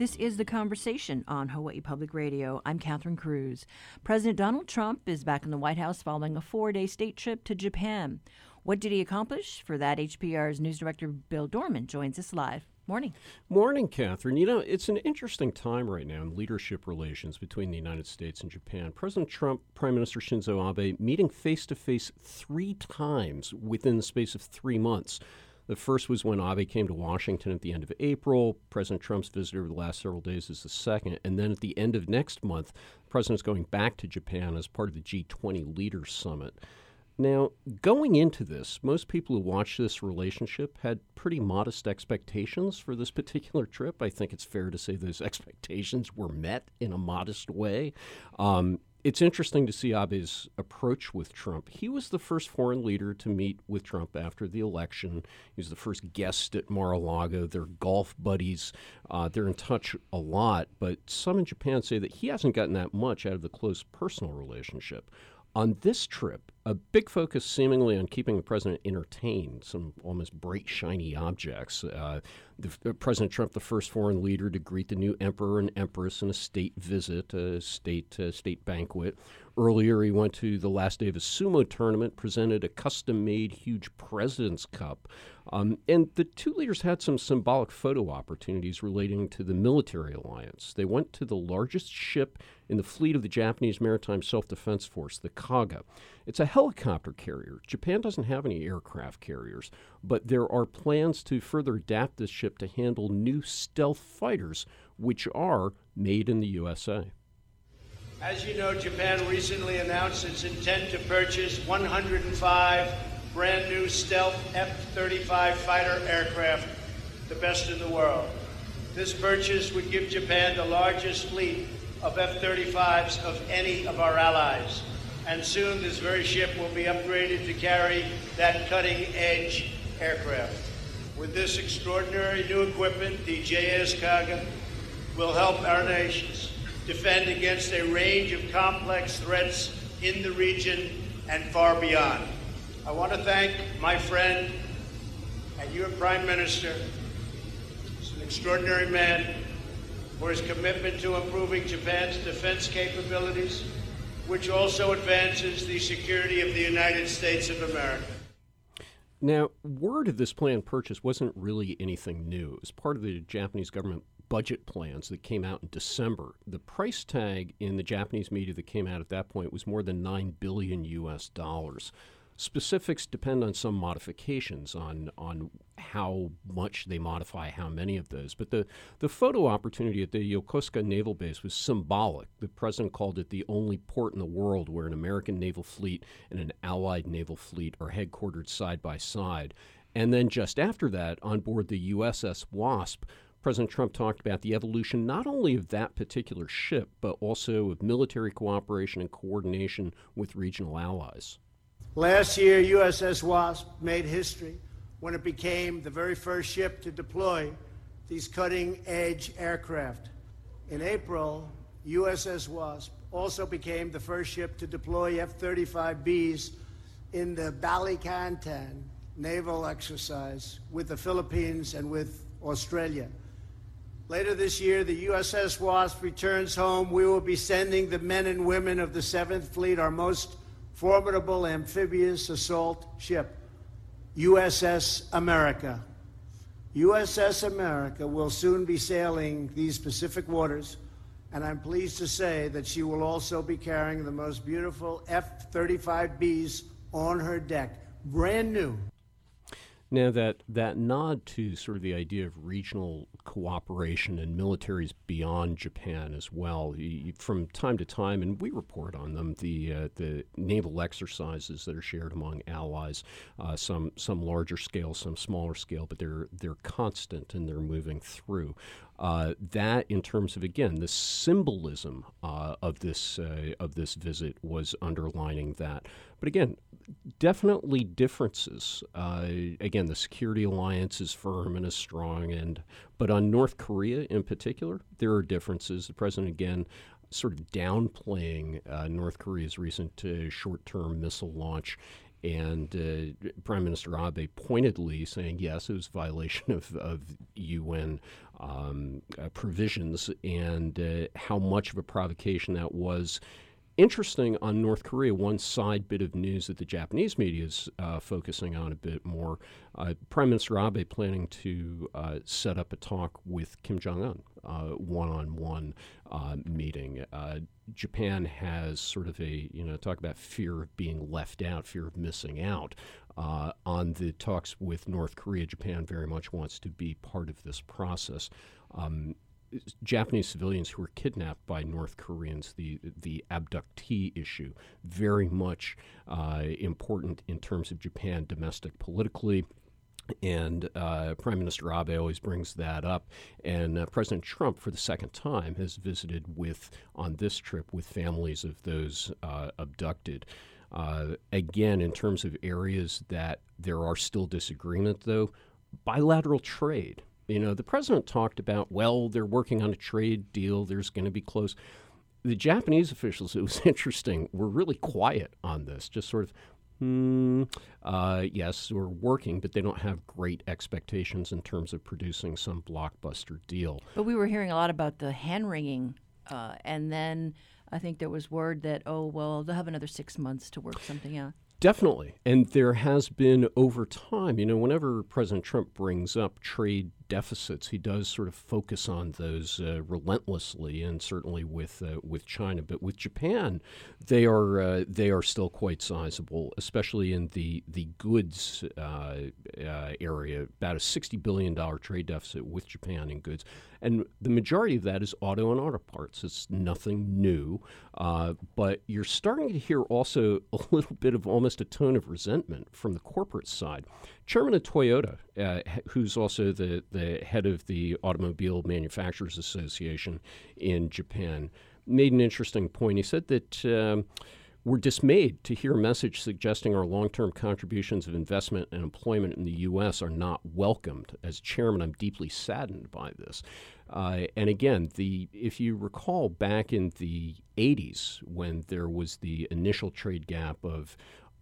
This is The Conversation on Hawaii Public Radio. I'm Catherine Cruz. President Donald Trump is back in the White House following a 4-day state trip to Japan. What did he accomplish? For that, HPR's news director Bill Dorman joins us live. Morning. Morning, Catherine. You know, it's an interesting time right now in leadership relations between the United States and Japan. President Trump, Prime Minister Shinzo Abe meeting face-to-face 3 times within the space of 3 months. The first was when Abe came to Washington at the end of April. President Trump's visit over the last several days is the second. And then at the end of next month, the president's going back to Japan as part of the G20 Leaders Summit. Now, going into this, most people who watched this relationship had pretty modest expectations for this particular trip. I think it's fair to say those expectations were met in a modest way. It's interesting to see Abe's approach with Trump. He was the first foreign leader to meet with Trump after the election. He was the first guest at Mar-a-Lago. They're golf buddies. They're in touch a lot, but some in Japan say that he hasn't gotten that much out of the close personal relationship. On this trip, a big focus seemingly on keeping the president entertained, some almost bright, shiny objects. President Trump, the first foreign leader to greet the new emperor and empress in a state visit, a state banquet. Earlier, he went to the last day of a sumo tournament, presented a custom-made huge President's Cup. And the two leaders had some symbolic photo opportunities relating to the military alliance. They went to the largest ship in the fleet of the Japanese Maritime Self-Defense Force, the Kaga. It's a helicopter carrier. Japan doesn't have any aircraft carriers, but there are plans to further adapt this ship to handle new stealth fighters, which are made in the USA. As you know, Japan recently announced its intent to purchase 105 brand new stealth F-35 fighter aircraft, the best in the world. This purchase would give Japan the largest fleet of F-35s of any of our allies. And soon this very ship will be upgraded to carry that cutting-edge aircraft. With this extraordinary new equipment, the JS Kaga will help our nations defend against a range of complex threats in the region and far beyond. I want to thank my friend and your Prime Minister, he's an extraordinary man, for his commitment to improving Japan's defense capabilities, which also advances the security of the United States of America. Now, word of this planned purchase wasn't really anything new. It was part of the Japanese government budget plans that came out in December. The price tag in the Japanese media that came out at that point was more than $9 billion US. Specifics depend on some modifications on how much they modify how many of those. But the photo opportunity at the Yokosuka Naval Base was symbolic. The president called it the only port in the world where an American naval fleet and an Allied naval fleet are headquartered side by side. And then just after that, on board the USS Wasp, President Trump talked about the evolution not only of that particular ship, but also of military cooperation and coordination with regional allies. Last year, USS Wasp made history when it became the very first ship to deploy these cutting-edge aircraft. In April, USS Wasp also became the first ship to deploy F-35Bs in the Balikantan naval exercise with the Philippines and with Australia. Later this year, the USS Wasp returns home. We will be sending the men and women of the 7th Fleet, our most formidable amphibious assault ship, USS America. USS America will soon be sailing these Pacific waters, and I'm pleased to say that she will also be carrying the most beautiful F-35Bs on her deck, brand new. Now, that nod to sort of the idea of regional cooperation and militaries beyond Japan as well, from time to time, and we report on them, the naval exercises that are shared among allies, some larger scale, some smaller scale, but they're constant and they're moving through. That, in terms of, again, the symbolism of this visit was underlining that. But again, definitely differences. Again, the security alliance is firm and is strong, but on North Korea in particular, there are differences. The president, again, sort of downplaying North Korea's recent short-term missile launch. and Prime Minister Abe pointedly saying, yes, it was a violation of UN provisions, and how much of a provocation that was. Interesting on North Korea, one side bit of news that the Japanese media is focusing on a bit more. Prime Minister Abe planning to set up a talk with Kim Jong-un, one-on-one meeting. Japan has sort of a, talk about fear of being left out, fear of missing out. On the talks with North Korea, Japan very much wants to be part of this process. Japanese civilians who were kidnapped by North Koreans, the abductee issue, very much important in terms of Japan domestic politically. And Prime Minister Abe always brings that up. And President Trump, for the second time, has visited on this trip with families of those abducted. Again, in terms of areas that there are still disagreement, though, bilateral trade. The president talked about, they're working on a trade deal. There's going to be close. The Japanese officials, it was interesting, were really quiet on this, just sort of, yes, we're working, but they don't have great expectations in terms of producing some blockbuster deal. But we were hearing a lot about the hand-wringing, and then I think there was word that, they'll have another 6 months to work something out. Definitely. And there has been over time, whenever President Trump brings up trade deficits, he does sort of focus on those relentlessly, and certainly with China. But with Japan, they are still quite sizable, especially in the goods area. About a $60 billion trade deficit with Japan in goods. And the majority of that is auto and auto parts. It's nothing new. But you're starting to hear also a little bit of almost a tone of resentment from the corporate side. Chairman of Toyota, who's also the head of the Automobile Manufacturers Association in Japan, made an interesting point. He said that we're dismayed to hear a message suggesting our long-term contributions of investment and employment in the U.S. are not welcomed. As chairman, I'm deeply saddened by this. And again, if you recall back in the 80s when there was the initial trade gap of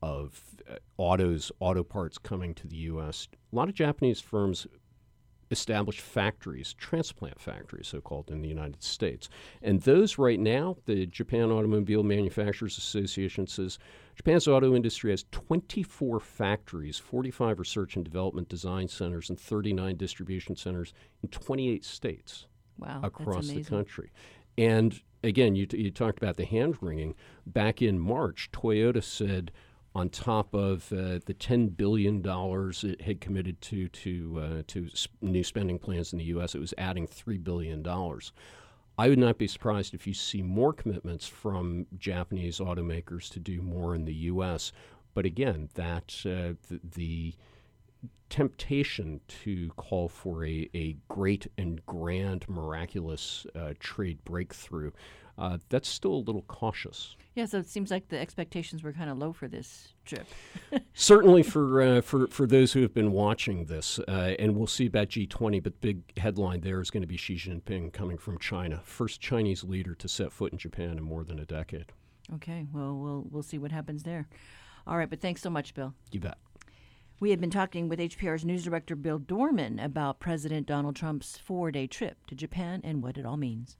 auto parts coming to the U.S., a lot of Japanese firms established factories, transplant factories, so-called, in the United States. And those right now, the Japan Automobile Manufacturers Association says Japan's auto industry has 24 factories, 45 research and development design centers, and 39 distribution centers in 28 states across the country. And again, you talked about the hand-wringing. Back in March, Toyota said, on top of the $10 billion it had committed to new spending plans in the U.S., it was adding $3 billion. I would not be surprised if you see more commitments from Japanese automakers to do more in the U.S. But again, the temptation to call for a great and grand, miraculous trade breakthrough, that's still a little cautious. Yeah, so it seems like the expectations were kind of low for this trip. Certainly for those who have been watching this, and we'll see about G20, but the big headline there is going to be Xi Jinping coming from China, first Chinese leader to set foot in Japan in more than a decade. Okay, well, we'll see what happens there. All right, but thanks so much, Bill. You bet. We have been talking with HPR's news director, Bill Dorman, about President Donald Trump's 4-day trip to Japan and what it all means.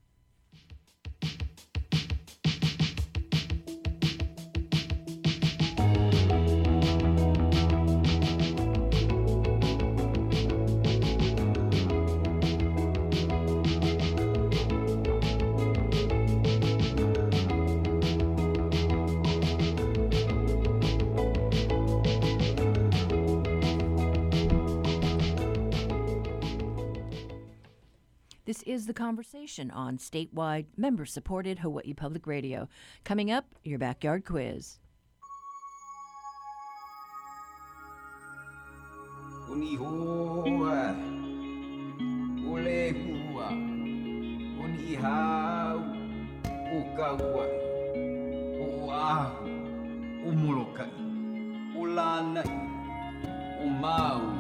This is The Conversation on statewide, member-supported Hawaii Public Radio. Coming up, your backyard quiz. Unihoa, ulehua, unihau, ukaua, uahu, umolokai, ulanai, umau,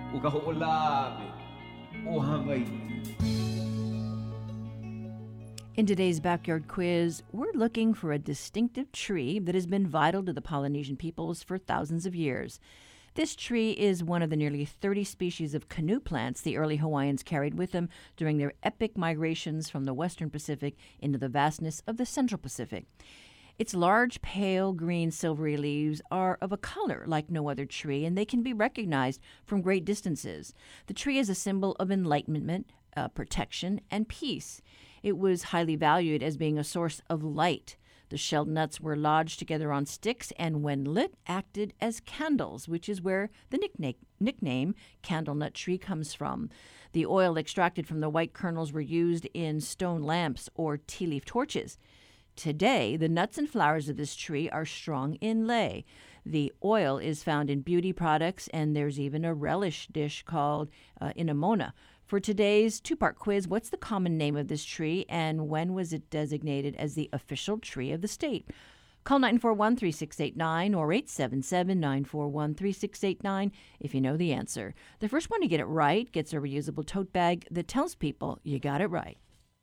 ukaho'olawe, o Hawaii. In today's Backyard Quiz, we're looking for a distinctive tree that has been vital to the Polynesian peoples for thousands of years. This tree is one of the nearly 30 species of canoe plants the early Hawaiians carried with them during their epic migrations from the western Pacific into the vastness of the central Pacific. Its large, pale green, silvery leaves are of a color like no other tree, and they can be recognized from great distances. The tree is a symbol of enlightenment, protection, and peace. It was highly valued as being a source of light. The shelled nuts were lodged together on sticks and, when lit, acted as candles, which is where the nickname candle nut tree comes from. The oil extracted from the white kernels were used in stone lamps or tea leaf torches. Today, the nuts and flowers of this tree are strong in lei. The oil is found in beauty products, and there's even a relish dish called inamona. For today's two-part quiz, what's the common name of this tree, and when was it designated as the official tree of the state? Call 941-3689 or 877-941-3689 if you know the answer. The first one to get it right gets a reusable tote bag that tells people you got it right.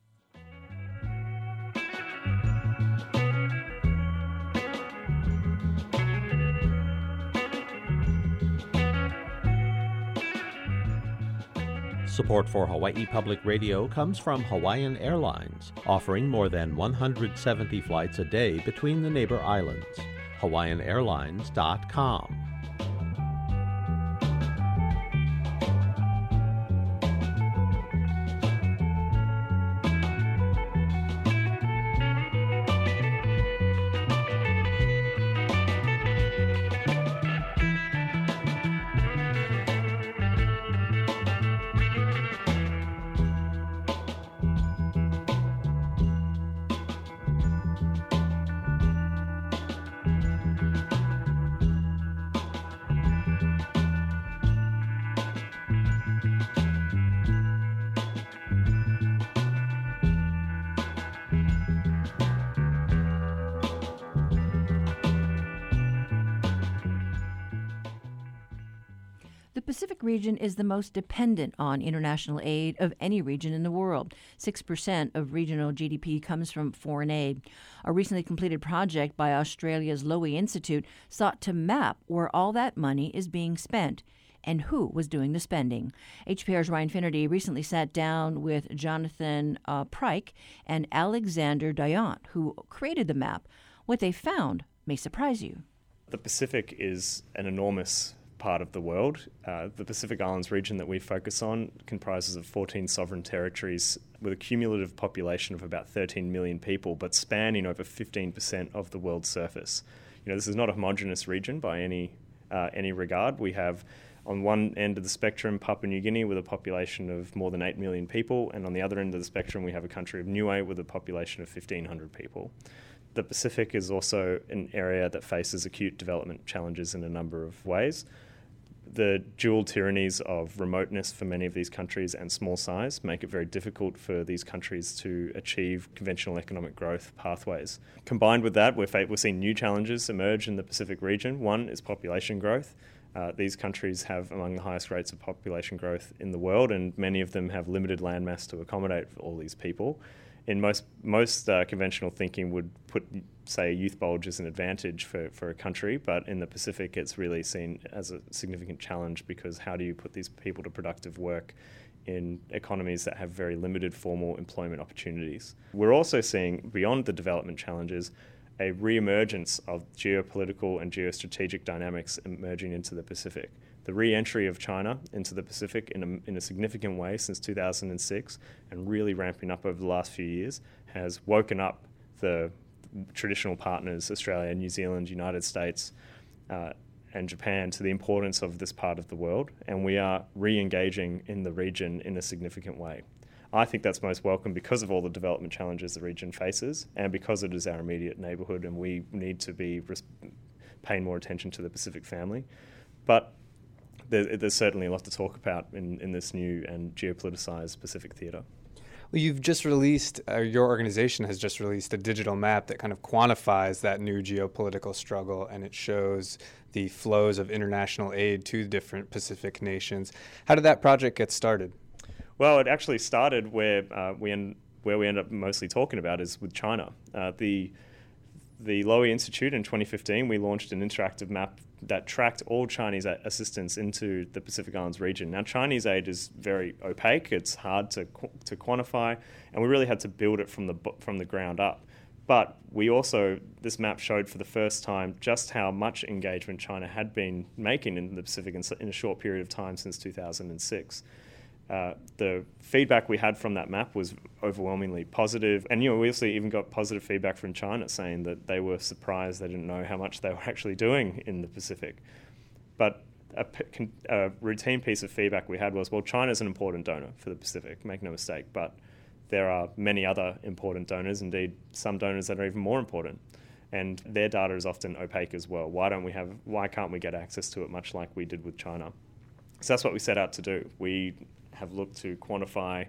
Support for Hawaii Public Radio comes from Hawaiian Airlines, offering more than 170 flights a day between the neighbor islands. HawaiianAirlines.com. The Pacific region is the most dependent on international aid of any region in the world. 6% of regional GDP comes from foreign aid. A recently completed project by Australia's Lowy Institute sought to map where all that money is being spent and who was doing the spending. HPR's Ryan Finnerty recently sat down with Jonathan Pryke and Alexander Dayant, who created the map. What they found may surprise you. The Pacific is an enormous part of the world. The Pacific Islands region that we focus on comprises of 14 sovereign territories with a cumulative population of about 13 million people, but spanning over 15% of the world's surface. This is not a homogenous region by any regard. We have on one end of the spectrum Papua New Guinea with a population of more than 8 million people, and on the other end of the spectrum we have a country of Niue with a population of 1,500 people. The Pacific is also an area that faces acute development challenges in a number of ways. The dual tyrannies of remoteness for many of these countries and small size make it very difficult for these countries to achieve conventional economic growth pathways. Combined with that, we're seeing new challenges emerge in the Pacific region. One is population growth. These countries have among the highest rates of population growth in the world, and many of them have limited landmass to accommodate all these people. In most conventional thinking would put, say, youth bulge as an advantage for a country, but in the Pacific it's really seen as a significant challenge, because how do you put these people to productive work in economies that have very limited formal employment opportunities? We're also seeing, beyond the development challenges, a re-emergence of geopolitical and geostrategic dynamics emerging into the Pacific. The re-entry of China into the Pacific in a significant way since 2006 and really ramping up over the last few years has woken up the traditional partners, Australia, New Zealand, United States, and Japan, to the importance of this part of the world, and we are re-engaging in the region in a significant way. I think that's most welcome because of all the development challenges the region faces and because it is our immediate neighbourhood and we need to be paying more attention to the Pacific family. But there's certainly a lot to talk about in this new and geopoliticized Pacific theatre. Well, you've just released, your organization has just released a digital map that kind of quantifies that new geopolitical struggle, and it shows the flows of international aid to different Pacific nations. How did that project get started? Well, it actually started where we where we end up mostly talking about is with China. The Lowy Institute in 2015, we launched an interactive map that tracked all Chinese assistance into the Pacific Islands region. Now, Chinese aid is very opaque; it's hard to quantify, and we really had to build it from the ground up. But this map showed for the first time just how much engagement China had been making in the Pacific in a short period of time since 2006. The feedback we had from that map was overwhelmingly positive. And, we also even got positive feedback from China saying that they were surprised they didn't know how much they were actually doing in the Pacific. But a routine piece of feedback we had was, well, China's an important donor for the Pacific, make no mistake, but there are many other important donors, indeed some donors that are even more important. And their data is often opaque as well. Why can't we get access to it much like we did with China? So that's what we set out to do. We have looked to quantify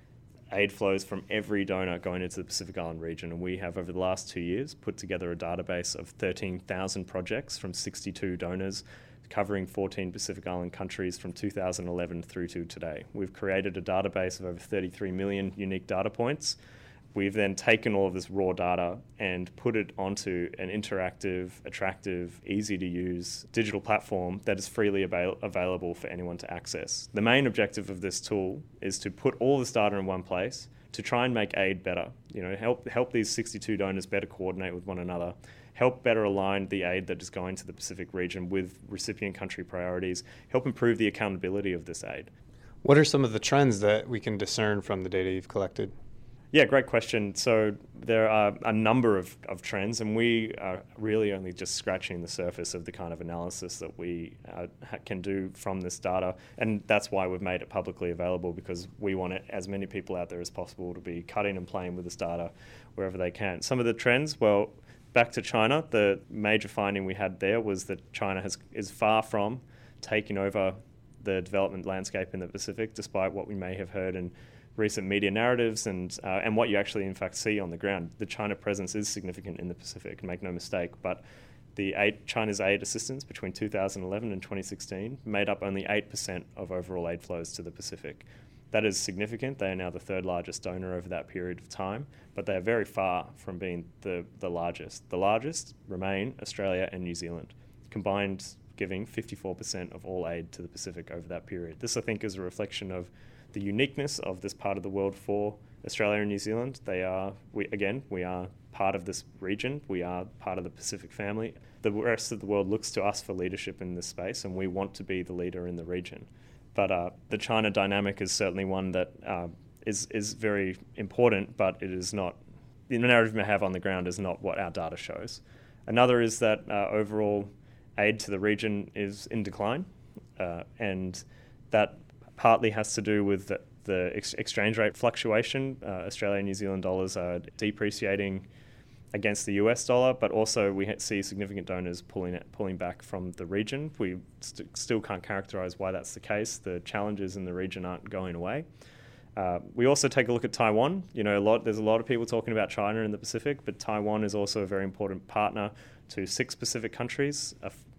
aid flows from every donor going into the Pacific Island region, and we have over the last 2 years put together a database of 13,000 projects from 62 donors covering 14 Pacific Island countries from 2011 through to today. We've created a database of over 33 million unique data points. We've then taken all of this raw data and put it onto an interactive, attractive, easy-to-use digital platform that is freely available for anyone to access. The main objective of this tool is to put all this data in one place to try and make aid better. Help these 62 donors better coordinate with one another, help better align the aid that is going to the Pacific region with recipient country priorities, help improve the accountability of this aid. What are some of the trends that we can discern from the data you've collected? Yeah, great question. So there are a number of trends, and we are really only just scratching the surface of the kind of analysis that we can do from this data. And that's why we've made it publicly available, because we want as many people out there as possible to be cutting and playing with this data wherever they can. Some of the trends, well, back to China, the major finding we had there was that China is far from taking over the development landscape in the Pacific, despite what we may have heard in recent media narratives and what you actually in fact see on the ground. The China presence is significant in the Pacific, make no mistake, but China's aid assistance between 2011 and 2016 made up only 8% of overall aid flows to the Pacific. That is significant. They are now the third largest donor over that period of time, but they are very far from being the largest. The largest remain Australia and New Zealand, combined giving 54% of all aid to the Pacific over that period. This, I think, is a reflection of the uniqueness of this part of the world for Australia and New Zealand. We are part of this region. We are part of the Pacific family. The rest of the world looks to us for leadership in this space, and we want to be the leader in the region. But the China dynamic is certainly one that is very important, but it is not, the narrative we have on the ground is not what our data shows. Another is that overall aid to the region is in decline, and that partly has to do with the exchange rate fluctuation. Australia and New Zealand dollars are depreciating against the US dollar, but also we see significant donors pulling back from the region. We still can't characterize why that's the case. The challenges in the region aren't going away. We also take a look at Taiwan. There's a lot of people talking about China in the Pacific, but Taiwan is also a very important partner to 6 Pacific countries.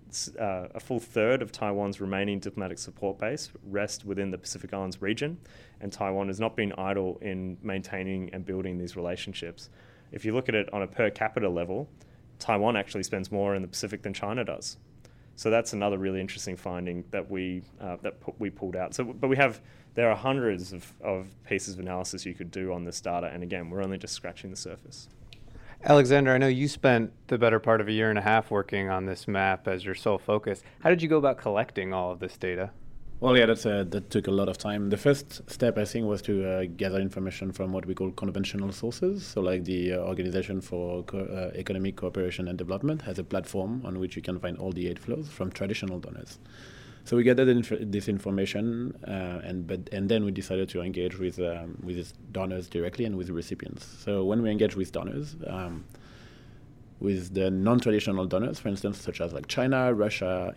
A full third of Taiwan's remaining diplomatic support base rest within the Pacific Islands region, and Taiwan has not been idle in maintaining and building these relationships. If you look at it on a per capita level, Taiwan actually spends more in the Pacific than China does. So that's another really interesting finding that we pulled out. There are hundreds of pieces of analysis you could do on this data, and again, we're only just scratching the surface. Alexander, I know you spent the better part of a year and a half working on this map as your sole focus. How did you go about collecting all of this data? Well, yeah, that took a lot of time. The first step, I think, was to gather information from what we call conventional sources. So like the Organization for Economic Cooperation and Development has a platform on which you can find all the aid flows from traditional donors. So we gathered this information, and then we decided to engage with donors directly and with recipients. So when we engage with donors, with the non-traditional donors, for instance, such as like China, Russia,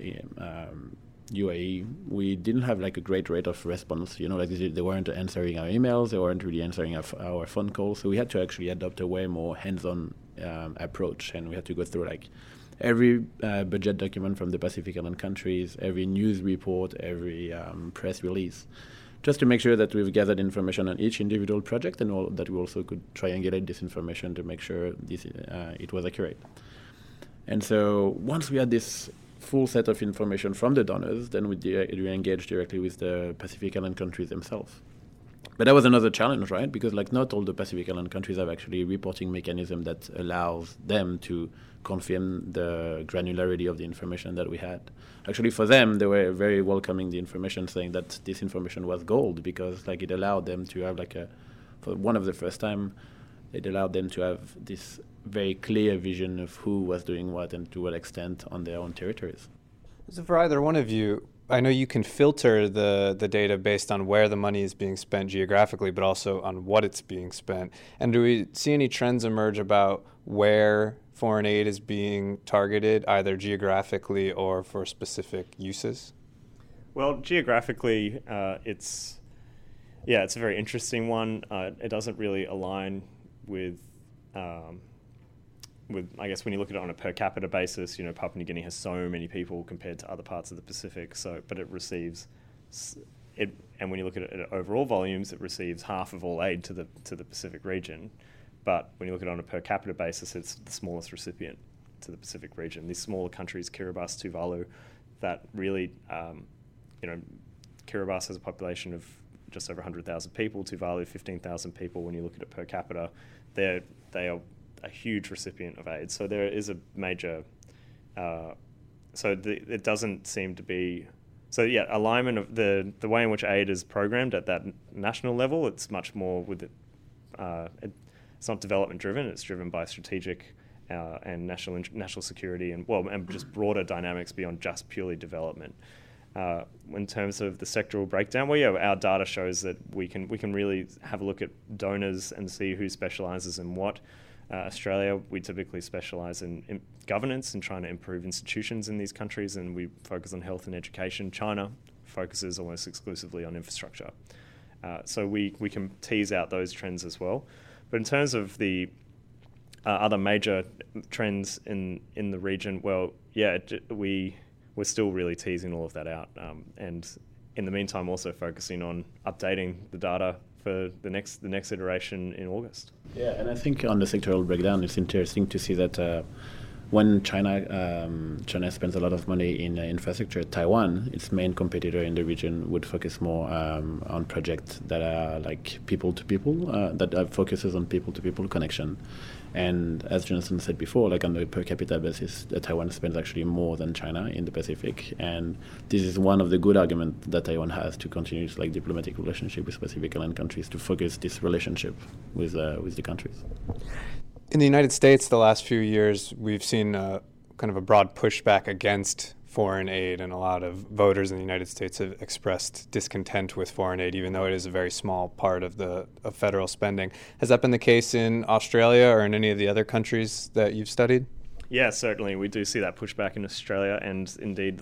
UAE, we didn't have like a great rate of response. They weren't answering our emails, they weren't really answering our phone calls. So we had to actually adopt a way more hands-on approach, and we had to go through like every budget document from the Pacific Island countries, every news report, every press release, just to make sure that we've gathered information on each individual project and that we also could triangulate this information to make sure it was accurate. And so once we had this full set of information from the donors, then we engaged directly with the Pacific Island countries themselves. But that was another challenge, right? Because not all the Pacific Island countries have actually reporting mechanism that allows them to confirm the granularity of the information that we had. Actually, for them, they were very welcoming the information, saying that this information was gold because it allowed them to have for one of the first time, it allowed them to have this very clear vision of who was doing what and to what extent on their own territories. So for either one of you, I know you can filter the data based on where the money is being spent geographically, but also on what it's being spent. And do we see any trends emerge about where foreign aid is being targeted, either geographically or for specific uses? Well, geographically, it's a very interesting one. It doesn't really align with I guess when you look at it on a per capita basis, Papua New Guinea has so many people compared to other parts of the Pacific. But it receives it, and when you look at it at overall volumes, it receives half of all aid to the Pacific region. But when you look at it on a per capita basis, it's the smallest recipient to the Pacific region. These smaller countries, Kiribati, Tuvalu, that really, Kiribati has a population of just over 100,000 people. Tuvalu, 15,000 people. When you look at it per capita, they are a huge recipient of aid. So there is a major, it doesn't seem to be, alignment of the way in which aid is programmed at that national level, it's much more it's not development driven, it's driven by strategic and national security and just broader dynamics beyond just purely development. In terms of the sectoral breakdown, our data shows that we can really have a look at donors and see who specialises in what. Australia, we typically specialise in governance and trying to improve institutions in these countries, and we focus on health and education. China focuses almost exclusively on infrastructure. So we can tease out those trends as well. But in terms of the other major trends in the region, we're still really teasing all of that out. And in the meantime, also focusing on updating the data for the next iteration in August. Yeah, and I think on the sectoral breakdown, it's interesting to see that when China spends a lot of money in infrastructure, Taiwan, its main competitor in the region, would focus more on projects that are people to people, that focuses on people to people connection. And as Jonathan said before, on the per capita basis, Taiwan spends actually more than China in the Pacific. And this is one of the good arguments that Taiwan has to continue its diplomatic relationship with Pacific Island countries, to focus this relationship with the countries. In the United States, the last few years, we've seen kind of a broad pushback against foreign aid, and a lot of voters in the United States have expressed discontent with foreign aid, even though it is a very small part of federal spending. Has that been the case in Australia or in any of the other countries that you've studied? Yeah, certainly. We do see that pushback in Australia, and indeed,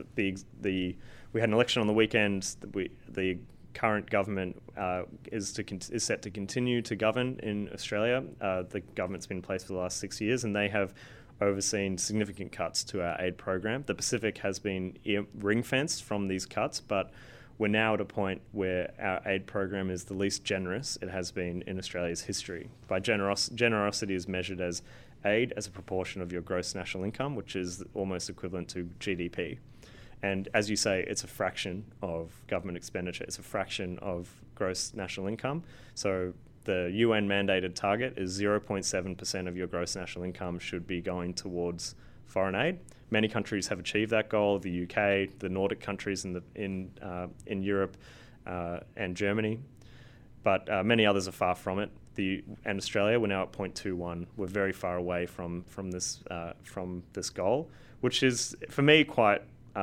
we had an election on the weekend. The current government is set to continue to govern in Australia. The government's been in place for the last 6 years, and they have overseen significant cuts to our aid program. The Pacific has been ring-fenced from these cuts, but we're now at a point where our aid program is the least generous it has been in Australia's history. By generosity is measured as aid as a proportion of your gross national income, which is almost equivalent to GDP. And as you say, it's a fraction of government expenditure. It's a fraction of gross national income. So the UN mandated target is 0.7% of your gross national income should be going towards foreign aid. Many countries have achieved that goal: the UK, the Nordic countries in Europe, and Germany. But many others are far from it. And Australia, we're now at 0.21. We're very far away from this goal, which is, for me, quite.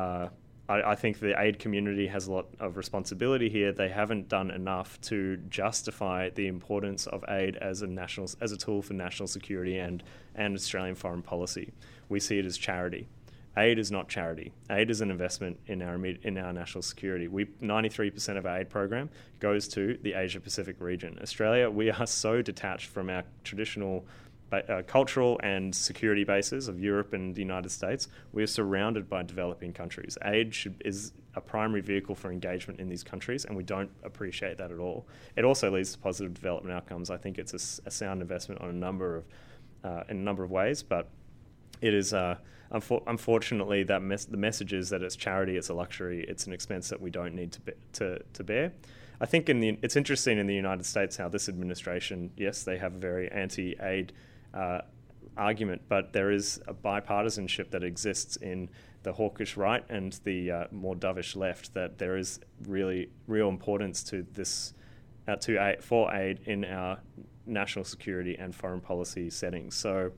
I think the aid community has a lot of responsibility here. They haven't done enough to justify the importance of aid as a tool for national security and Australian foreign policy. We see it as charity. Aid is not charity. Aid is an investment in our national security. 93% of our aid program goes to the Asia Pacific region. Australia, we are so detached from our traditional cultural and security bases of Europe and the United States, we are surrounded by developing countries. Aid is a primary vehicle for engagement in these countries, and we don't appreciate that at all. It also leads to positive development outcomes. I think it's a sound investment on in a number of ways, but it is unfortunately that the message is that it's charity, it's a luxury, it's an expense that we don't need to bear. I think it's interesting in the United States how this administration, yes, they have a very anti-aid argument, but there is a bipartisanship that exists in the hawkish right and the more dovish left, that there is really real importance to this for aid in our national security and foreign policy settings. So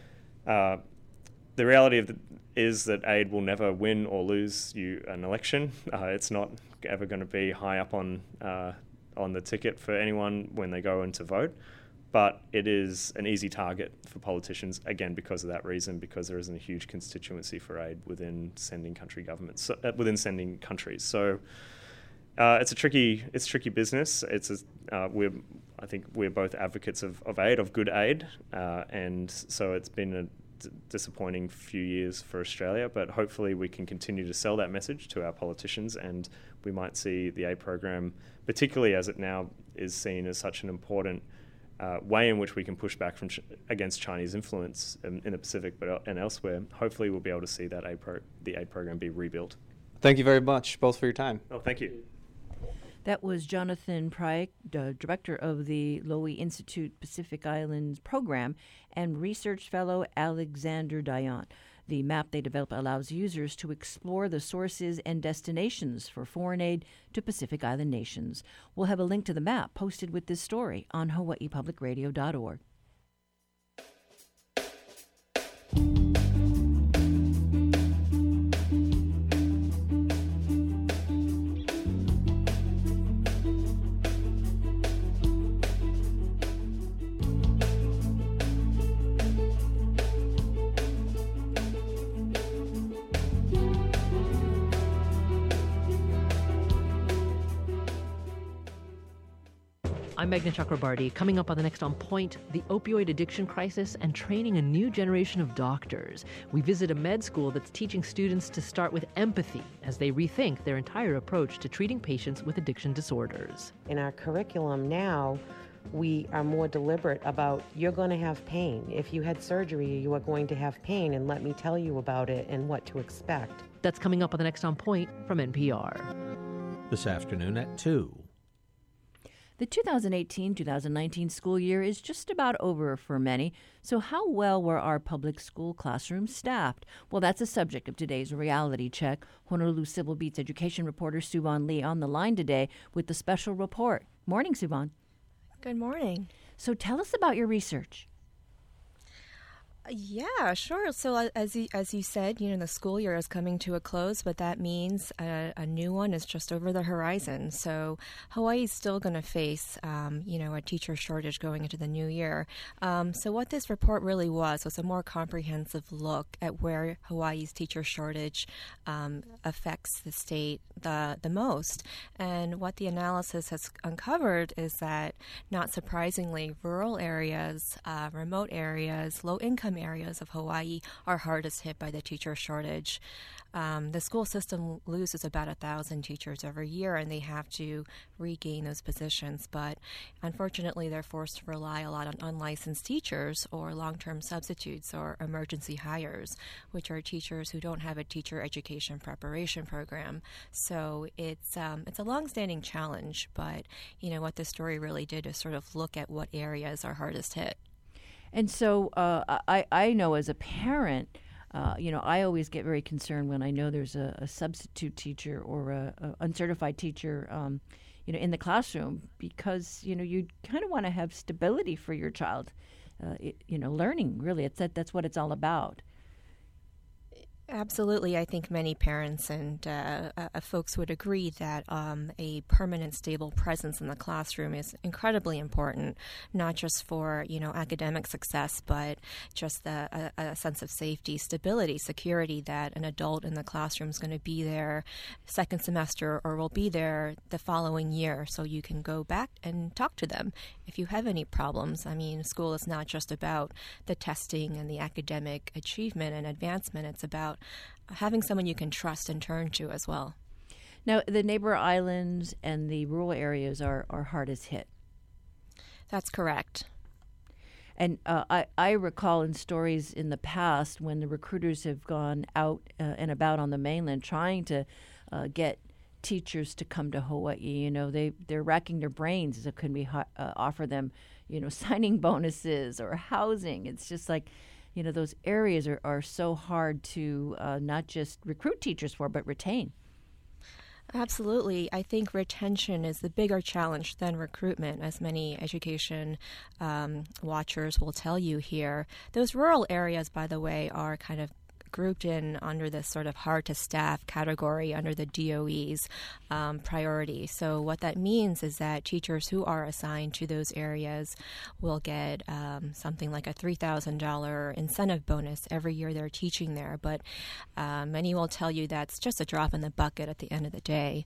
the reality is that aid will never win or lose you an election. It's not ever going to be high up on the ticket for anyone when they go in to vote. But it is an easy target for politicians, again, because of that reason, because there isn't a huge constituency for aid within sending countries. So it's tricky business. I think we're both advocates of aid, of good aid, and so it's been a disappointing few years for Australia, but hopefully we can continue to sell that message to our politicians, and we might see the aid program, particularly as it now is seen as such an important way in which we can push back against Chinese influence in the Pacific and elsewhere. Hopefully we'll be able to see that the aid program be rebuilt. Thank you very much, both for your time. Oh, thank you. That was Jonathan Pryk, director of the Lowy Institute Pacific Islands Program, and research fellow Alexander Dion. The map they develop allows users to explore the sources and destinations for foreign aid to Pacific Island nations. We'll have a link to the map posted with this story on hawaiipublicradio.org. I'm Meghna Chakrabarty. Coming up on the next On Point, the opioid addiction crisis and training a new generation of doctors. We visit a med school that's teaching students to start with empathy as they rethink their entire approach to treating patients with addiction disorders. In our curriculum now, we are more deliberate about you're going to have pain. If you had surgery, you are going to have pain, and let me tell you about it and what to expect. That's coming up on the next On Point from NPR. This afternoon at 2. The 2018-2019 school year is just about over for many, so how well were our public school classrooms staffed? Well, that's the subject of today's reality check. Honolulu Civil Beat's education reporter Suvan Lee on the line today with the special report. Morning, Suvan. Good morning. So tell us about your research. Yeah, sure. So as you said, the school year is coming to a close, but that means a new one is just over the horizon. So Hawaii is still going to face, a teacher shortage going into the new year. So what this report really was a more comprehensive look at where Hawaii's teacher shortage affects the state the most. And what the analysis has uncovered is that, not surprisingly, rural areas, remote areas, low-income areas of Hawaii are hardest hit by the teacher shortage. The school system loses about 1,000 teachers every year, and they have to regain those positions. But unfortunately, they're forced to rely a lot on unlicensed teachers or long-term substitutes or emergency hires, which are teachers who don't have a teacher education preparation program. So it's a long-standing challenge. But what this story really did is sort of look at what areas are hardest hit. And so I know as a parent, I always get very concerned when I know there's a substitute teacher or a uncertified teacher, in the classroom, because, you kind of want to have stability for your child, learning, really. That's what it's all about. Absolutely. I think many parents and folks would agree that a permanent, stable presence in the classroom is incredibly important, not just for, academic success, but just a sense of safety, stability, security that an adult in the classroom is going to be there second semester or will be there the following year, so you can go back and talk to them if you have any problems. I mean, school is not just about the testing and the academic achievement and advancement. It's about having someone you can trust and turn to as well. Now, the neighbor islands and the rural areas are hardest hit. That's correct. And I recall in stories in the past when the recruiters have gone out and about on the mainland trying to get teachers to come to Hawaii. They're racking their brains as it could be offer them, signing bonuses or housing. It's just like, those areas are so hard to not just recruit teachers for, but retain. Absolutely. I think retention is the bigger challenge than recruitment, as many education watchers will tell you here. Those rural areas, by the way, are kind of grouped in under this sort of hard-to-staff category under the DOE's priority. So what that means is that teachers who are assigned to those areas will get something like a $3,000 incentive bonus every year they're teaching there. But many will tell you that's just a drop in the bucket at the end of the day.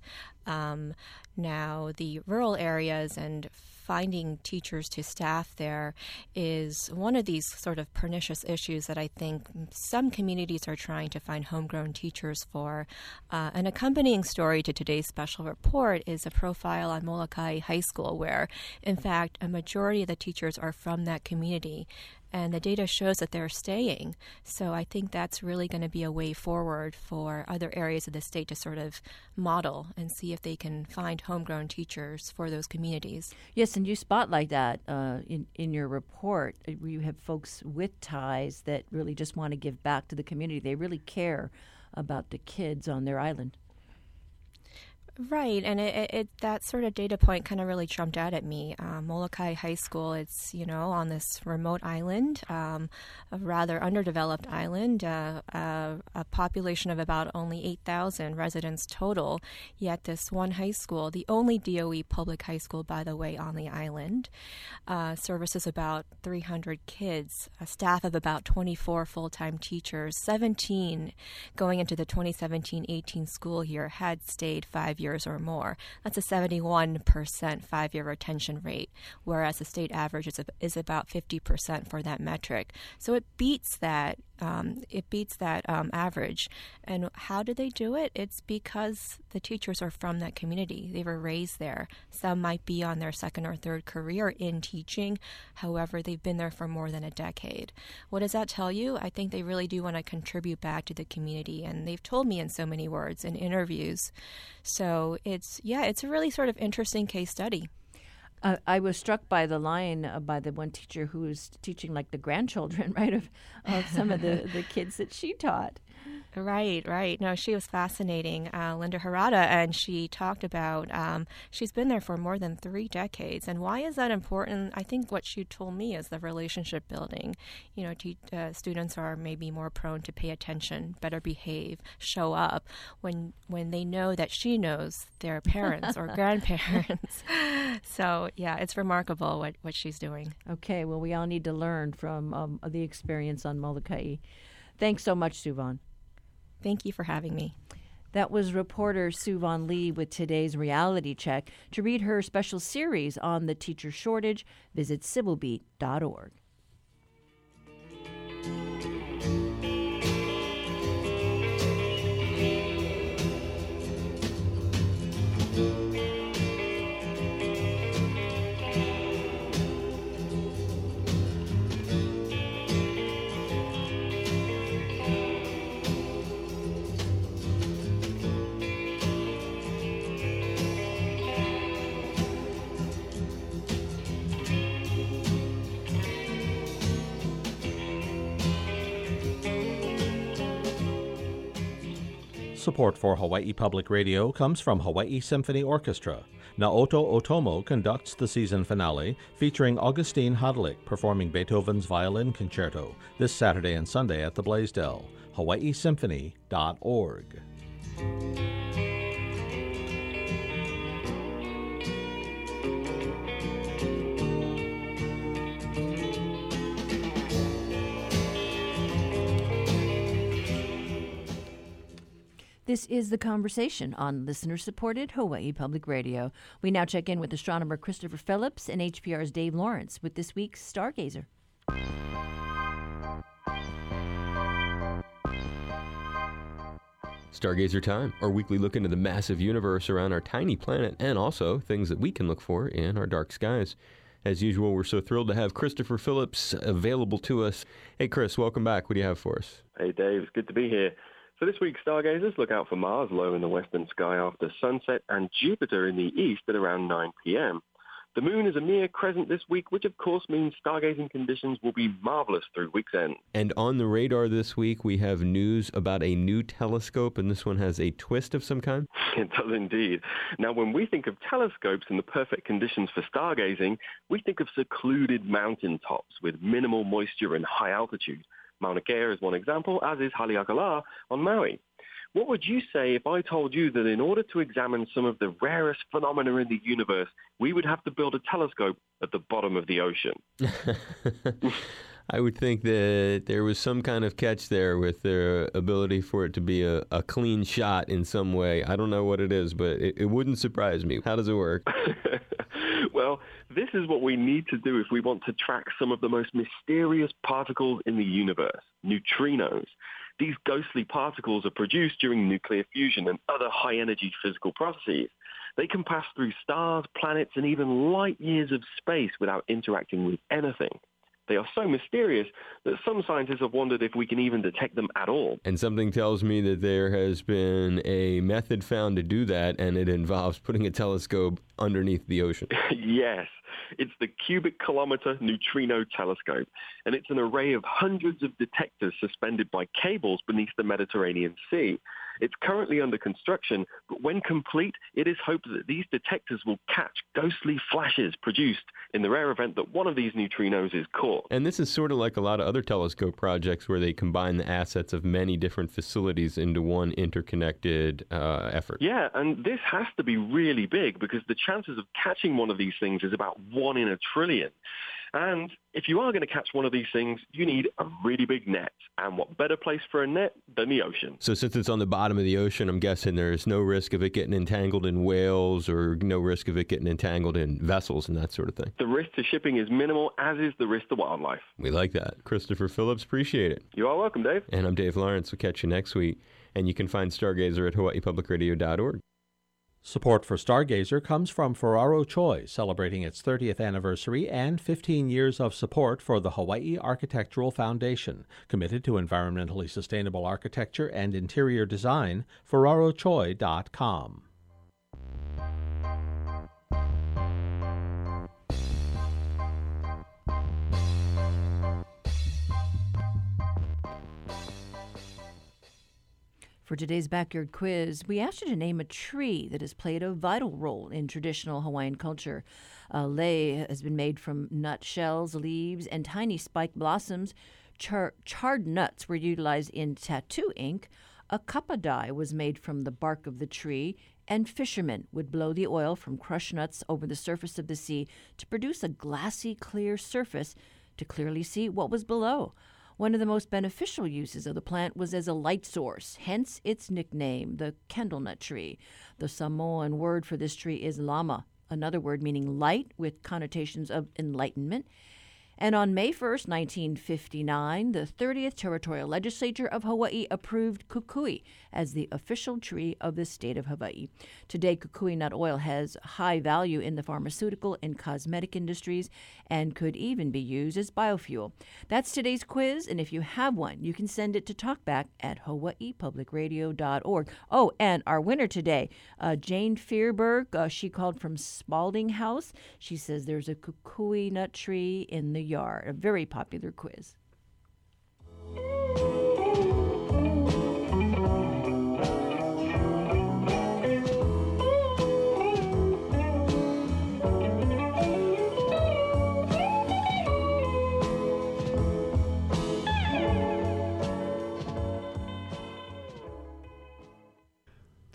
Now, the rural areas and finding teachers to staff there is one of these sort of pernicious issues that I think some communities are trying to find homegrown teachers for. An accompanying story to today's special report is a profile on Molokai High School where, in fact, a majority of the teachers are from that community. And the data shows that they're staying. So I think that's really going to be a way forward for other areas of the state to sort of model and see if they can find homegrown teachers for those communities. Yes, and you spotlight that in your report. You have folks with ties that really just want to give back to the community. They really care about the kids on their island. Right, and it that sort of data point kind of really jumped out at me. Molokai High School, it's, on this remote island, a rather underdeveloped island, a population of about only 8,000 residents total, yet this one high school, the only DOE public high school, by the way, on the island, services about 300 kids, a staff of about 24 full-time teachers, 17 going into the 2017-18 school year had stayed 5 years or more. That's a 71% 5-year retention rate, whereas the state average is about 50% for that metric. So it beats that. Average. And how do they do it? It's because the teachers are from that community. They were raised there. Some might be on their second or third career in teaching. However, they've been there for more than a decade. What does that tell you? I think they really do want to contribute back to the community, and they've told me in so many words in interviews. So it's a really sort of interesting case study. I was struck by the line by the one teacher who was teaching like the grandchildren, right, of some of the kids that she taught. Right. No, she was fascinating, Linda Harada, and she talked about she's been there for more than 3 decades. And why is that important? I think what she told me is the relationship building. Students are maybe more prone to pay attention, better behave, show up when they know that she knows their parents or grandparents. So, yeah, it's remarkable what she's doing. Okay, well, we all need to learn from the experience on Molokai. Thanks so much, Suvon. Thank you for having me. That was reporter Suvon Lee with today's Reality Check. To read her special series on the teacher shortage, visit civilbeat.org. Support for Hawaii Public Radio comes from Hawaii Symphony Orchestra. Naoto Otomo conducts the season finale, featuring Augustine Hadlik performing Beethoven's Violin Concerto this Saturday and Sunday at the Blaisdell. HawaiiSymphony.org. This is The Conversation on listener-supported Hawaii Public Radio. We now check in with astronomer Christopher Phillips and HPR's Dave Lawrence with this week's Stargazer. Stargazer Time, our weekly look into the massive universe around our tiny planet and also things that we can look for in our dark skies. As usual, we're so thrilled to have Christopher Phillips available to us. Hey, Chris, welcome back. What do you have for us? Hey, Dave. It's good to be here. For this week's Stargazers, look out for Mars low in the western sky after sunset and Jupiter in the east at around 9 p.m. The moon is a near crescent this week, which of course means stargazing conditions will be marvelous through week's end. And on the radar this week, we have news about a new telescope, and this one has a twist of some kind? It does indeed. Now, when we think of telescopes and the perfect conditions for stargazing, we think of secluded mountaintops with minimal moisture and high altitude. Mauna Kea is one example, as is Haleakala on Maui. What would you say if I told you that in order to examine some of the rarest phenomena in the universe, we would have to build a telescope at the bottom of the ocean? I would think that there was some kind of catch there with their ability for it to be a clean shot in some way. I don't know what it is, but it wouldn't surprise me. How does it work? Well, this is what we need to do if we want to track some of the most mysterious particles in the universe, neutrinos. These ghostly particles are produced during nuclear fusion and other high-energy physical processes. They can pass through stars, planets, and even light years of space without interacting with anything. They are so mysterious that some scientists have wondered if we can even detect them at all. And something tells me that there has been a method found to do that, and it involves putting a telescope underneath the ocean. Yes, it's the Cubic Kilometer Neutrino Telescope, and it's an array of hundreds of detectors suspended by cables beneath the Mediterranean Sea. It's currently under construction, but when complete, it is hoped that these detectors will catch ghostly flashes produced in the rare event that one of these neutrinos is caught. And this is sort of like a lot of other telescope projects where they combine the assets of many different facilities into one interconnected effort. Yeah, and this has to be really big because the chances of catching one of these things is about 1 in a trillion. And if you are going to catch one of these things, you need a really big net. And what better place for a net than the ocean? So since it's on the bottom of the ocean, I'm guessing there's no risk of it getting entangled in whales or no risk of it getting entangled in vessels and that sort of thing. The risk to shipping is minimal, as is the risk to wildlife. We like that. Christopher Phillips, appreciate it. You are welcome, Dave. And I'm Dave Lawrence. We'll catch you next week. And you can find Stargazer at hawaiipublicradio.org. Support for Stargazer comes from Ferraro Choi, celebrating its 30th anniversary and 15 years of support for the Hawaii Architectural Foundation. Committed to environmentally sustainable architecture and interior design, ferrarochoi.com. For today's Backyard Quiz, we asked you to name a tree that has played a vital role in traditional Hawaiian culture. Lei has been made from nut shells, leaves, and tiny spiked blossoms. Charred nuts were utilized in tattoo ink. A kapa dye was made from the bark of the tree, and fishermen would blow the oil from crushed nuts over the surface of the sea to produce a glassy, clear surface to clearly see what was below. One of the most beneficial uses of the plant was as a light source, hence its nickname, the candlenut tree. The Samoan word for this tree is lama, another word meaning light with connotations of enlightenment. And on May 1st, 1959, the 30th Territorial Legislature of Hawaii approved kukui as the official tree of the state of Hawaii. Today, kukui nut oil has high value in the pharmaceutical and cosmetic industries and could even be used as biofuel. That's today's quiz, and if you have one, you can send it to talkback@hawaiipublicradio.org. Oh, and our winner today, Jane Fearberg, she called from Spalding House. She says there's a kukui nut tree in the yard. A very popular quiz.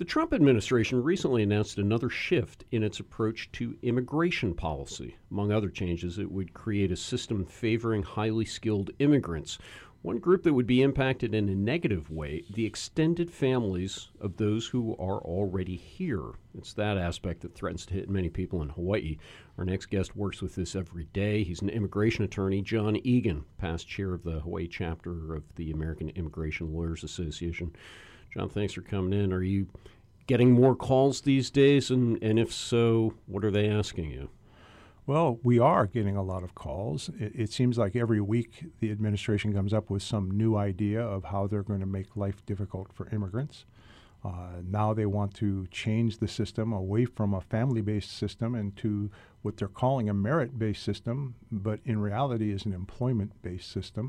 Trump administration recently announced another shift in its approach to immigration policy. Among other changes, it would create a system favoring highly skilled immigrants. One group that would be impacted in a negative way, the extended families of those who are already here. It's that aspect that threatens to hit many people in Hawaii. Our next guest works with this every day. He's an immigration attorney, John Egan, past chair of the Hawaii chapter of the American Immigration Lawyers Association. John, thanks for coming in. Are you getting more calls these days? And if so, what are they asking you? Well, we are getting a lot of calls. It seems like every week the administration comes up with some new idea of how they're going to make life difficult for immigrants. Now they want to change the system away from a family-based system into what they're calling a merit-based system, but in reality is an employment-based system.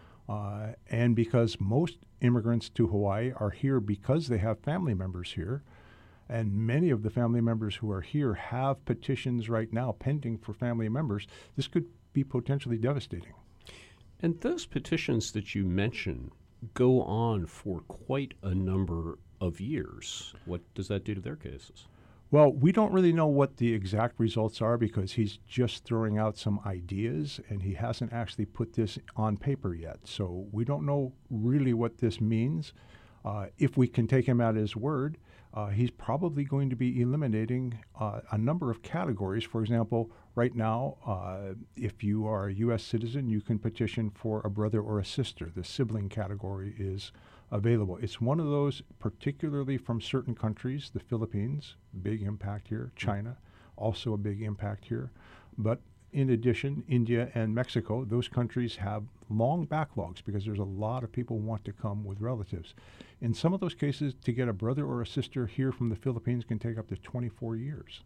And because most immigrants to Hawaii are here because they have family members here, and many of the family members who are here have petitions right now pending for family members, this could be potentially devastating. And those petitions that you mentioned go on for quite a number of years. What does that do to their cases? Well, we don't really know what the exact results are because he's just throwing out some ideas and he hasn't actually put this on paper yet. So we don't know really what this means. If we can take him at his word, he's probably going to be eliminating a number of categories. For example, right now, if you are a U.S. citizen, you can petition for a brother or a sister. The sibling category is available. It's one of those, particularly from certain countries, the Philippines, big impact here, China, also a big impact here. But in addition, India and Mexico, those countries have long backlogs because there's a lot of people who want to come with relatives. In some of those cases, to get a brother or a sister here from the Philippines can take up to 24 years.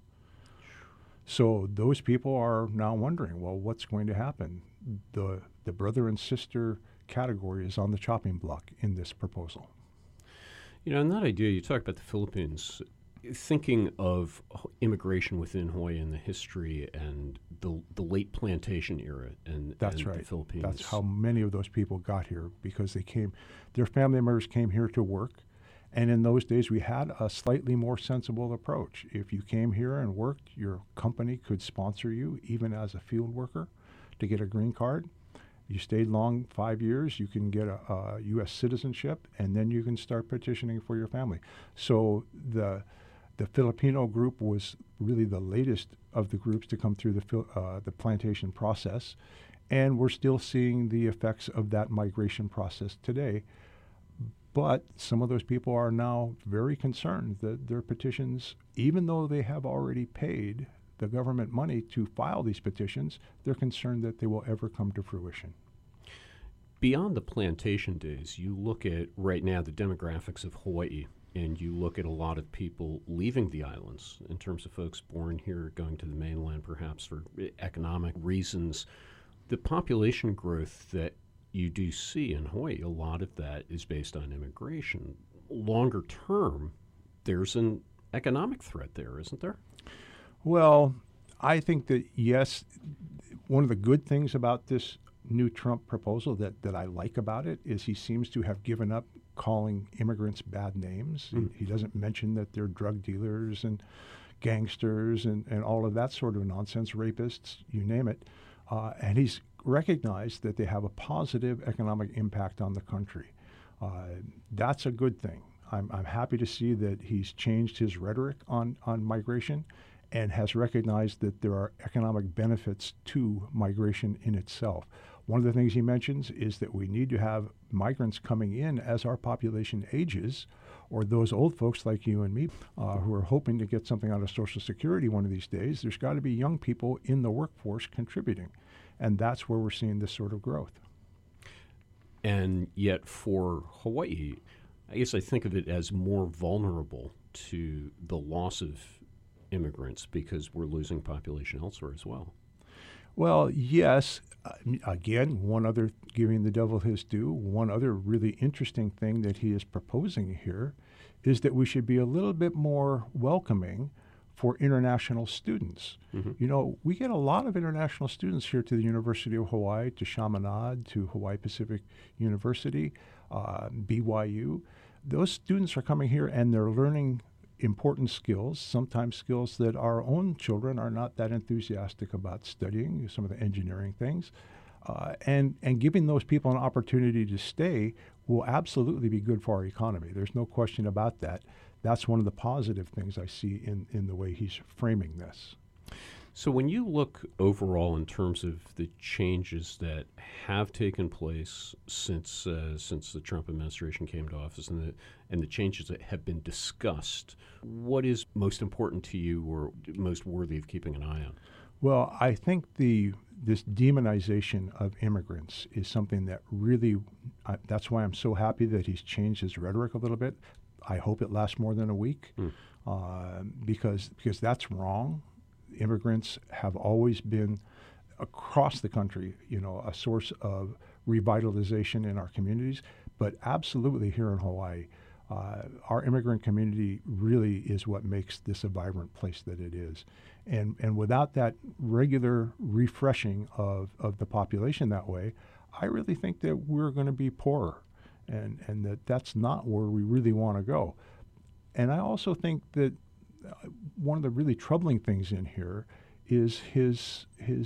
So those people are now wondering, well, what's going to happen? The brother and sister category is on the chopping block in this proposal. You know, and that idea, you talk about the Philippines, thinking of immigration within Hawaii and the history and the late plantation era and That's right. The Philippines. That's how many of those people got here, because they came, their family members came here to work. And in those days, we had a slightly more sensible approach. If you came here and worked, your company could sponsor you, even as a field worker, to get a green card. You stayed long, 5 years, you can get a U.S. citizenship, and then you can start petitioning for your family. So the Filipino group was really the latest of the groups to come through the plantation process, and we're still seeing the effects of that migration process today. But some of those people are now very concerned that their petitions, even though they have already paid the government money to file these petitions, they're concerned that they will ever come to fruition. Beyond the plantation days, you look at right now the demographics of Hawaii, and you look at a lot of people leaving the islands in terms of folks born here, going to the mainland perhaps for economic reasons. The population growth that you do see in Hawaii, a lot of that is based on immigration. Longer term, there's an economic threat there, isn't there? Well, I think that, yes, one of the good things about this new Trump proposal that I like about it is he seems to have given up calling immigrants bad names. He doesn't mention that they're drug dealers and gangsters and all of that sort of nonsense, rapists, you name it. And he's recognized that they have a positive economic impact on the country. That's a good thing. I'm happy to see that he's changed his rhetoric on migration and has recognized that there are economic benefits to migration in itself. One of the things he mentions is that we need to have migrants coming in as our population ages, or those old folks like you and me who are hoping to get something out of Social Security one of these days. There's got to be young people in the workforce contributing, and that's where we're seeing this sort of growth. And yet for Hawaii, I guess I think of it as more vulnerable to the loss of immigrants because we're losing population elsewhere as well. Well, yes. Again, one other, giving the devil his due, one other really interesting thing that he is proposing here is that we should be a little bit more welcoming for international students. You know, we get a lot of international students here to the University of Hawaii, to Chaminade, to Hawaii Pacific University, BYU. Those students are coming here and they're learning important skills, sometimes skills that our own children are not that enthusiastic about studying, some of the engineering things. And giving those people an opportunity to stay will absolutely be good for our economy. There's no question about that. That's one of the positive things I see in the way he's framing this. So when you look overall in terms of the changes that have taken place since the Trump administration came to office and the changes that have been discussed, what is most important to you or most worthy of keeping an eye on? Well, I think this demonization of immigrants is something that really, that's why I'm so happy that he's changed his rhetoric a little bit. I hope it lasts more than a week because that's wrong. Immigrants have always been, across the country, a source of revitalization in our communities. But absolutely here in Hawaii, our immigrant community really is what makes this a vibrant place that it is. And without that regular refreshing of the population that way, I really think that we're going to be poorer and that's not where we really want to go. And I also think that one of the really troubling things in here is his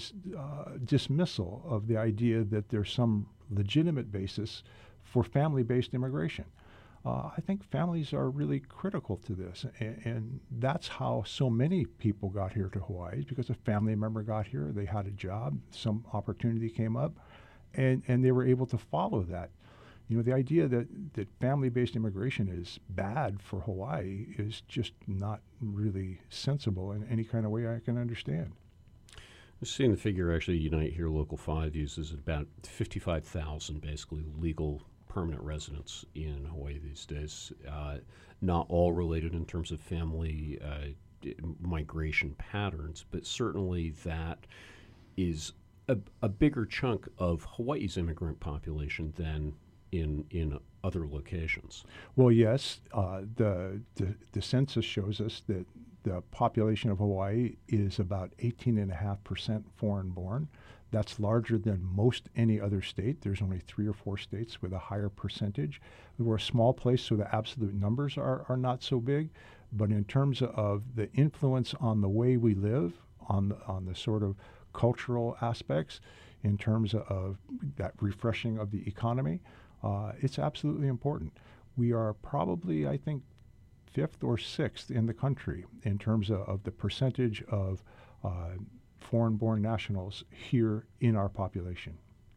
dismissal of the idea that there's some legitimate basis for family-based immigration. I think families are really critical to this, and that's how so many people got here to Hawaii, because a family member got here, they had a job, some opportunity came up, and they were able to follow that. The idea that family-based immigration is bad for Hawaii is just not really sensible in any kind of way I can understand. I'm seeing the figure actually Unite Here Local 5 uses about 55,000 basically legal permanent residents in Hawaii these days. Not all related in terms of family migration patterns, but certainly that is a bigger chunk of Hawaii's immigrant population than in other locations. Well, yes, the census shows us that the population of Hawaii is about 18.5% foreign-born. That's larger than most any other state. There's only 3 or 4 states with a higher percentage. We're a small place, so the absolute numbers are not so big. But in terms of the influence on the way we live, on the sort of cultural aspects, in terms of that refreshing of the economy, it's absolutely important. We are probably, I think, 5th or 6th in the country in terms of the percentage of foreign-born nationals here in our population.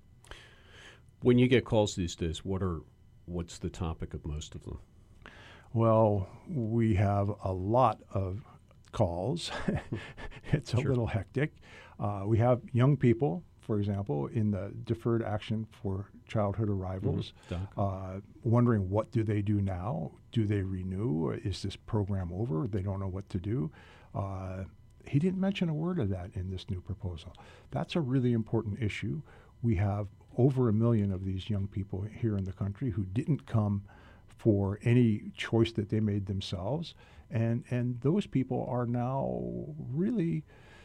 When you get calls these days, what's the topic of most of them? Well, we have a lot of calls. It's a little hectic. We have young people, for example, in the Deferred Action for Childhood Arrivals, wondering what do they do now? Do they renew? Is this program over? They don't know what to do. He didn't mention a word of that in this new proposal. That's a really important issue. We have over 1 million of these young people here in the country who didn't come for any choice that they made themselves, and those people are now really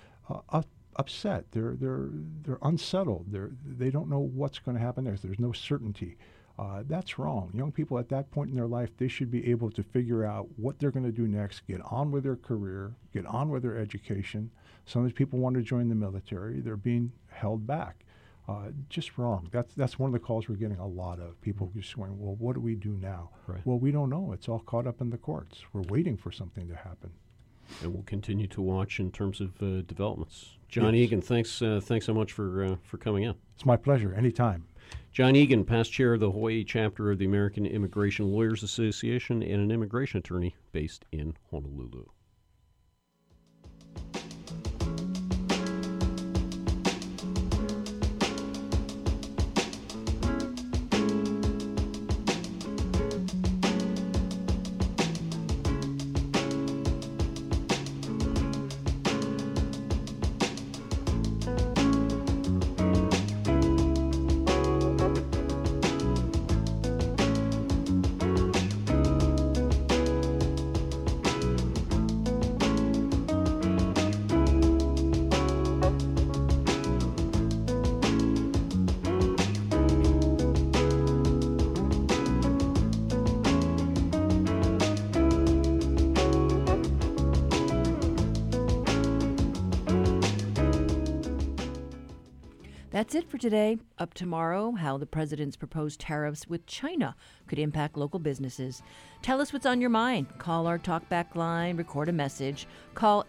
upset. They're unsettled. They don't know what's going to happen next. There's no certainty. That's wrong. Young people at that point in their life, they should be able to figure out what they're going to do next, get on with their career, get on with their education. Some of these people want to join the military. They're being held back. Just wrong. That's one of the calls we're getting a lot of. People just going, well, what do we do now? Right. Well, we don't know. It's all caught up in the courts. We're waiting for something to happen. And we'll continue to watch in terms of developments. John Egan, thanks so much for coming in. It's my pleasure. Anytime. John Egan, past chair of the Hawaii chapter of the American Immigration Lawyers Association and an immigration attorney based in Honolulu. That's it for today. Up tomorrow, how the president's proposed tariffs with China could impact local businesses. Tell us what's on your mind. Call our talkback line, record a message. Call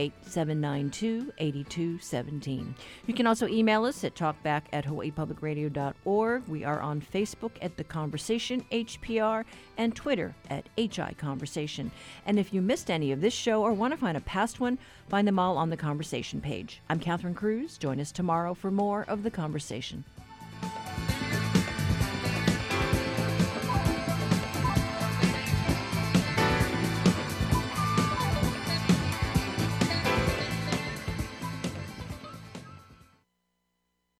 808-792-8217. You can also email us at talkback@hawaiipublicradio.org. We are on Facebook at The Conversation HPR and Twitter at HI Conversation. And if you missed any of this show or want to find a past one, find them all on the Conversation page. I'm Catherine Cruz. Join us tomorrow for more of The Conversation.